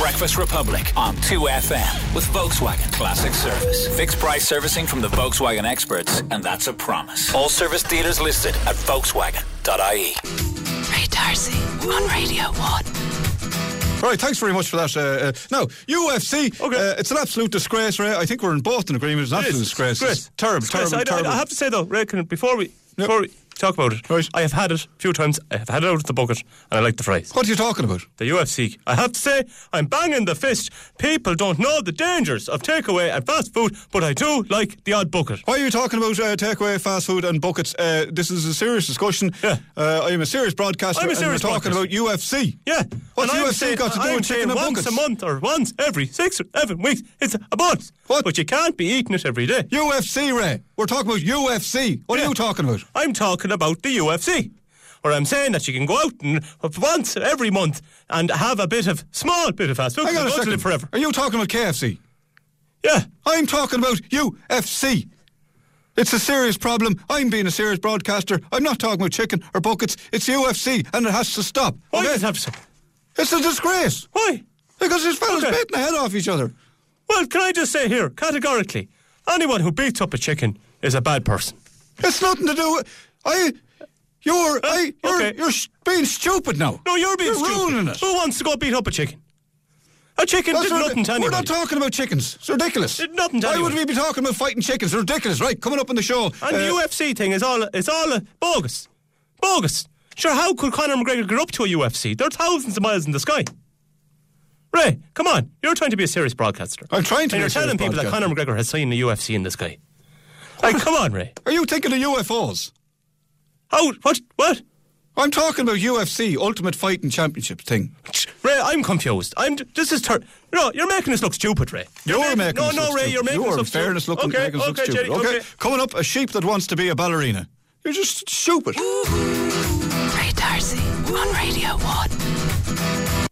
Breakfast Republic on 2FM with Volkswagen Classic Service. Fixed price servicing from the Volkswagen experts, and that's a promise. All service dealers listed at Volkswagen.ie. Ray Darcy on Radio 1. Right, thanks very much for that. Now, UFC, it's an absolute disgrace, Ray. I think we're in both in agreement. It's an absolute disgrace. It's terrible. I have to say, though, Ray, before we talk about it, right. I have had it a few times. I have had it out of the bucket, and I like the fries. What are you talking about? The UFC. I have to say, I'm banging the fist. People don't know the dangers of takeaway and fast food, but I do like the odd bucket. Why are you talking about takeaway, fast food and buckets? This is a serious discussion. Yeah. I'm a serious broadcaster, and we're talking about UFC. Yeah. What's and UFC got to do with chicken and buckets? Once a month or once every 6 or 7 weeks, it's a bonus. What? But you can't be eating it every day. UFC, Ray. We're talking about UFC. What are you talking about? I'm talking about the UFC. Or I'm saying that you can go out and once every month and have a small bit of fast food. Hang on a second. Live forever. Are you talking about KFC? Yeah. I'm talking about UFC. It's a serious problem. I'm being a serious broadcaster. I'm not talking about chicken or buckets. It's UFC, and it has to stop. Why Okay? does it have to stop? It's a disgrace. Why? Because these fellas beating the head off each other. Well, can I just say here, categorically, anyone who beats up a chicken is a bad person. It's nothing to do with... You're being stupid now. No, you're being stupid. Ruining it. Who wants to go beat up a chicken? A chicken did nothing to anybody. We're not talking about chickens. It's ridiculous. Did nothing to Why anybody. would we be talking about fighting chickens? It's ridiculous. Right, coming up on the show. And the UFC thing is all bogus. Bogus. Sure, how could Conor McGregor get up to a UFC? They're thousands of miles in the sky. Ray, come on. You're trying to be a serious broadcaster. I'm trying to and be a you're telling people that Conor McGregor has seen the UFC in the sky. Like, come on, Ray. Are you thinking of UFOs? How? What? I'm talking about UFC, Ultimate Fighting Championship thing. Ray, I'm confused. No, you're making us look stupid, Ray. You're making us look stupid. Ray, you're making us look stupid. Fairness, making us look stupid. Jerry, okay, coming up, a sheep that wants to be a ballerina. You're just stupid. Ray Darcy on Radio 1.